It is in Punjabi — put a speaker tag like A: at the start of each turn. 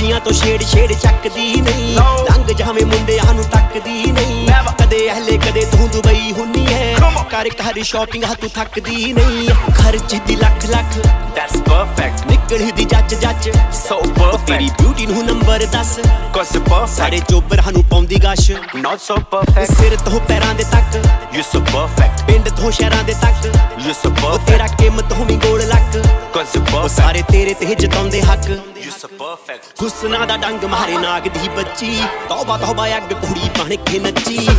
A: ਖੁਸ਼ੀਆਂ ਤੋਂ ਛੇੜ ਚੱਕਦੀ ਨਹੀਂ ਰੰਗ ਜਾਵੇਂ ਮੁੰਡਿਆਂ ਨੂੰ ਤੱਕਦੀ ਨਹੀਂ ਕਦੇ ਅਹਲੇ ਕਦੇ ਤੂੰ ਦੁਬਈ ਹੁੰਨੀ ਹੈ ਕਰ ਘਰ ਸ਼ਾਪਿੰਗ ਤੂੰ ਥੱਕਦੀ ਨਹੀਂ ਖਰਚਦੀ ਲੱਖ
B: That's perfect
A: ਨਿਕਲਦੀ ਜੱਜ
B: So perfect
A: ਤੇਰੀ ਬਿਊਟੀ ਨੂੰ ਨੰਬਰ 10
B: Cause you're perfect
A: ਸਾਰੇ ਚੋਬਰ ਨੂੰ ਪਾਉਂਦੀ ਗਸ਼
B: Not so perfect
A: ਸਿਰ ਤੋਂ ਪੈਰਾਂ ਦੇ ਤੱਕ
B: You're so perfect
A: ਪਿੰਡ ਤੋਂ ਸ਼ਹਿਰਾਂ ਦੇ ਤੱਕ
B: You're so perfect
A: ਤੇਰਾ ਕੀਮਤ ਹੋਵੀਂ ਗੋਲ ਲੱਕ
B: Cause you're perfect
A: ਸਾਰੇ ਤੇਰੇ ਤੇ ਜਿਤਾਉਂਦੇ ਹੱਕ
B: You're so perfect
A: ਹੁਸਨਾ ਦਾ ਡੰਗ ਮਾਰੇ ਨਾਗ ਦੀ ਬੱਚੀ ਤੌਬਾ ਅੱਗ ਕੁੜੀ ਬਣ ਕੇ ਨੱਚੀ